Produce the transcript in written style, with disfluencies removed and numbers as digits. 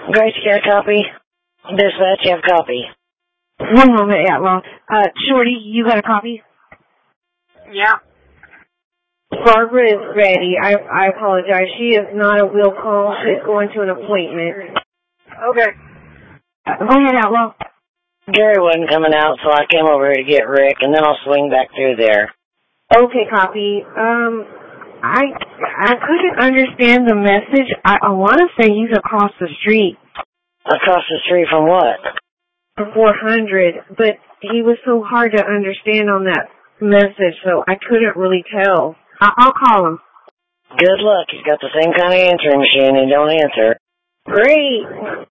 Grace, you got a copy? Dispatch, you have a copy? One moment, yeah, well, Shorty, you got a copy? Yeah. Barbara is ready. I apologize. She is not a will call. She's going to an appointment. Okay. Go ahead, Outlaw. Gary wasn't coming out, so I came over here to get Rick, and then I'll swing back through there. Okay, copy. I couldn't understand the message. I want to say he's across the street. Across the street from what? 400, but he was so hard to understand on that message, so I couldn't really tell. I'll call him. Good luck. He's got the same kind of answering machine and don't answer. Great.